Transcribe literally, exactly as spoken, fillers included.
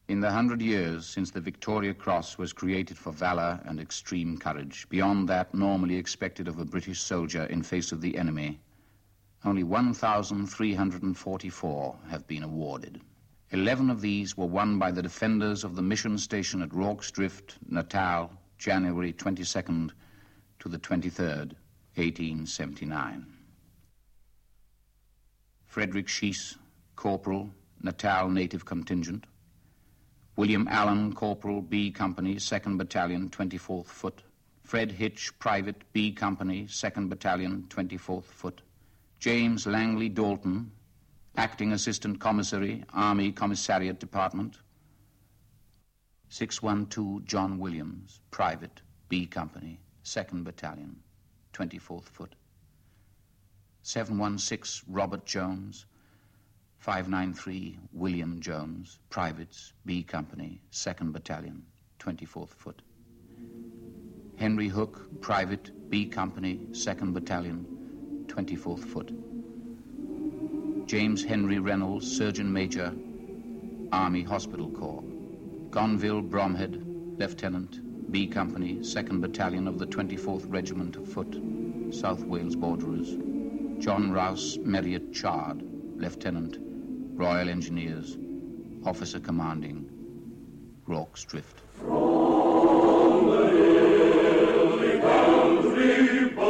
In the hundred years since the Victoria Cross was created for valor and extreme courage, beyond that normally expected of a British soldier in face of the enemy, only one thousand three hundred forty-four have been awarded. Eleven of these were won by the defenders of the mission station at Rorke's Drift, Natal, January twenty-second to the twenty-third, eighteen seventy-nine. Frederick Schiess, Corporal, Natal Native Contingent. William Allen, Corporal, B Company, second Battalion, twenty-fourth Foot. Fred Hitch, Private, B Company, second Battalion, twenty-fourth Foot. James Langley Dalton, Acting Assistant Commissary, Army Commissariat Department. six one two John Williams, Private, B Company, second Battalion, twenty-fourth Foot. seven one six Robert Jones, five nine three William Jones, Privates, B Company, second Battalion, twenty-fourth Foot. Henry Hook, Private, B Company, second Battalion, twenty-fourth Foot. James Henry Reynolds, Surgeon Major, Army Hospital Corps. Gonville Bromhead, Lieutenant, B Company, second Battalion of the twenty-fourth Regiment of Foot, South Wales Borderers. John Rouse Marriott Chard, Lieutenant, Royal Engineers, Officer Commanding, Rorke's Drift. From the hilly country